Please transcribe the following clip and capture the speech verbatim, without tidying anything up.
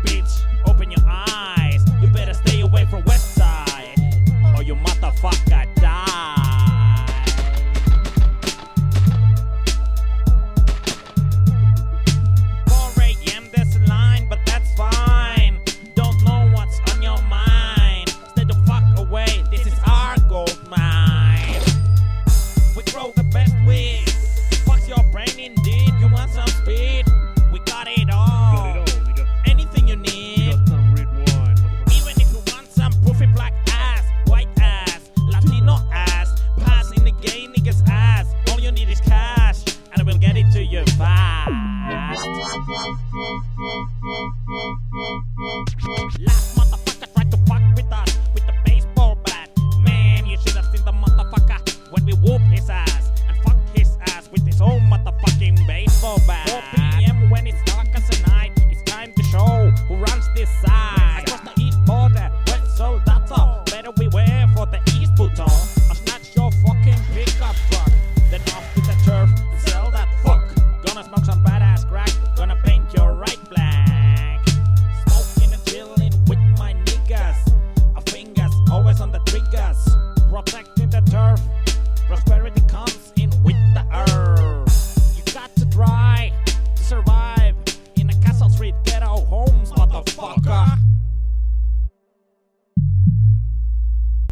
bitch, open your eyes. You better stay away from West Side, or you motherfucker die. four a.m. there's a line, but that's fine. Don't know what's on your mind. Stay the fuck away, this is our gold mine. We grow the best weed. Fuck your brain indeed, you want some speed? We got it all. Got it all, nigga. Anything you We need. got some red wine, motherfucker. Even if you want some poofy black ass, white ass, Latino ass, pass in the gay niggas ass. All you need is cash, and I will get it to you fast. Last motherfucker tried to fuck with us with the baseball bat. Man, you should have seen the motherfucker when we whoop his ass and fuck his ass with his own motherfucking baseball bat. four p.m. when it's dark as a night, it's time to show who runs this side. Across the east border, wet soldado, better beware for the east puto. I'll snatch your fucking pickup truck, then off to the turf and sell that fuck. Gonna smoke some badass crack, gonna paint your right black. Smoking and chilling with my niggas, our fingers always on the triggers.